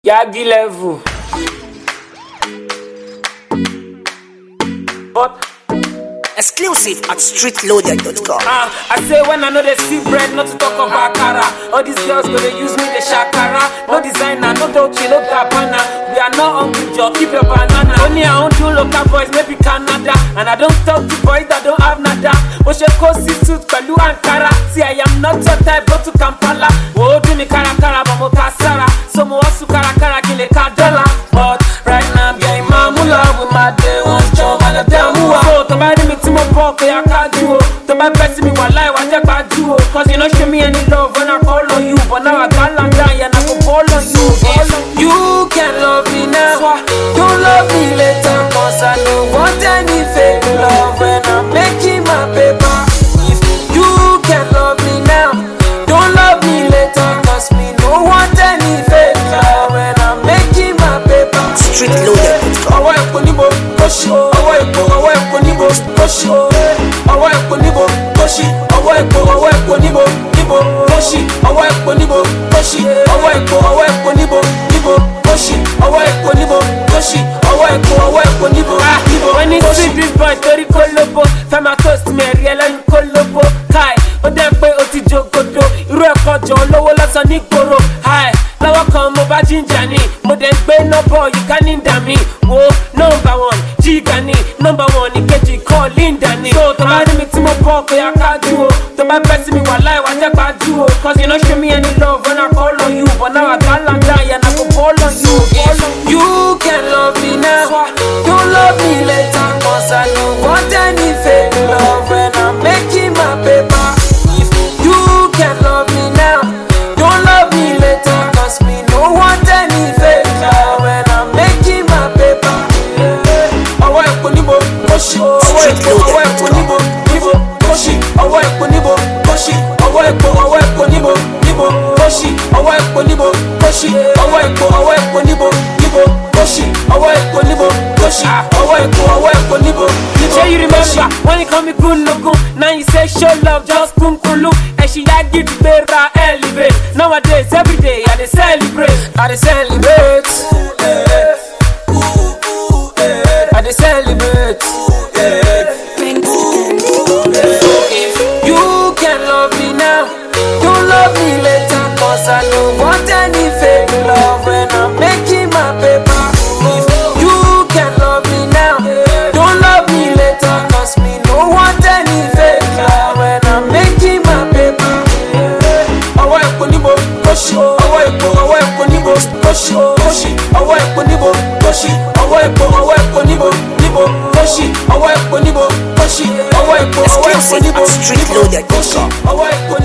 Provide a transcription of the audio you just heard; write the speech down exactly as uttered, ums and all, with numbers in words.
Yagi level. But exclusive at street loaded dot com. uh, I say when I know they see bread, not to talk about cara. All these girls go they use me the shakara. No designer, no Dolce, no Gabbana. We are not hungry, Joe, keep your banana. Only I own two local boys, maybe Canada. And I don't talk to boys that don't have nada. But she go see suit, Kalu and Kara. See I am not your type, go to Kampala. Oh, do me kara kara, but mo kasara. So mo wasu kara kara, kill a dollar. But right now I'm getting my mula with my day one job and a damn mula. So to buy me to my pocket, I can't do it. To buy best me while I want to do it. Cause you don't show me any love when I call on you. But now I got land down and I go call on you. You can love me now, don't love me later. Cause I don't want any fake love when I'm making my paper. If you can love me now, don't love me later. Cause me don't want any fake love when I'm making my paper. Street loaded dot com. Awa epo nibo koshi, awa epo, awa epo nibo koshi, awa epo nibo koshi, awa epo, awa epo nibo nibo koshi, awa epo nibo koshi, awa epo, awa epo nibo nibo koshi, awa epo nibo koshi, awa epo, awa epo nibo nibo. When you see this boy, tori kolobo, fema toast me riela you kolobo, kai, o dem pe o ti jogodo, iru ẹ̀kọ́ jọ olówó lọ́sàn ní gbòòrò, hi. Lọ́wọ́ kan mo bá jíjà ni, mo dẹ̀ ń gbé nọ́bọ̀ yìí ká ní dà mí. Wo nọ́mbà one jíga ni, nọ́mbà one ní kejì kọ́ Linda ni. So tó bá rí mi tí mo bọ̀ pé a ká dúró, tó bá bẹ́ sí mi wà láì wá jẹ́ gbà dúró. Cause you no show me any love when I call on you, but now I got land down and I go call on you. You can love me now, don't love me later. Cause I don't want any fake love when I'm making my paper. If you can love me now, don't love me later. Cause me no want any fake love when I'm making my paper. Awa epo nibo koshi, awa epo, awa epo nibo nibo koshi, awa epo nibo koshi, awa epo, awa epo nibo nibo koshi, awa epo nibo koshi, awa epo, awa epo nibo nibo koshi, awa epo nibo koshi, awa epo, awa epo nibo nibo. Sure you remember when you call me good logo, now you say show love just kum kulu. And she like it better elevate. Nowadays every day I dey celebrate, I dey celebrate, I dey celebrate. So if you can love me now, don't love me later. Cause I don't want any fake love when I'm making my paper. If you can love me now, don't love me later. Cause me no want any fake love when I'm making my paper. Awa epo nibo koshi, awa epo, awa epo nibo koshi, koshi, awa epo nibo koshi, awa epo, awa epo nibo nibo koshi, awa epo nibo koshi, awa epo, awa epo nibo nibo koshi, awa epo